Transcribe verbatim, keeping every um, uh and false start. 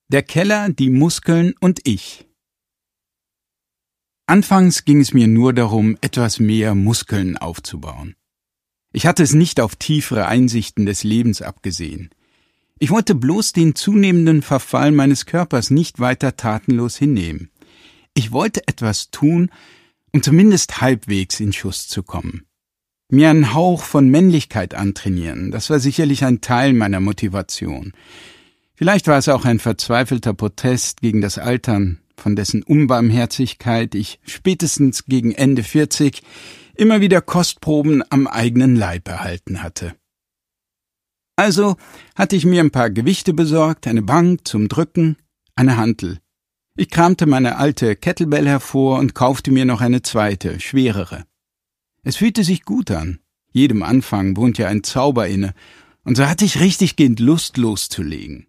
Der Keller, die Muskeln und ich. Anfangs ging es mir nur darum, etwas mehr Muskeln aufzubauen. Ich hatte es nicht auf tiefere Einsichten des Lebens abgesehen. Ich wollte bloß den zunehmenden Verfall meines Körpers nicht weiter tatenlos hinnehmen. Ich wollte etwas tun, um zumindest halbwegs in Schuss zu kommen. Mir einen Hauch von Männlichkeit antrainieren, das war sicherlich ein Teil meiner Motivation. Vielleicht war es auch ein verzweifelter Protest gegen das Altern, von dessen Unbarmherzigkeit ich spätestens gegen Ende vierzig immer wieder Kostproben am eigenen Leib erhalten hatte. Also hatte ich mir ein paar Gewichte besorgt, eine Bank zum Drücken, eine Hantel. Ich kramte meine alte Kettlebell hervor und kaufte mir noch eine zweite, schwerere. Es fühlte sich gut an. Jedem Anfang wohnt ja ein Zauber inne, und so hatte ich richtiggehend Lust loszulegen.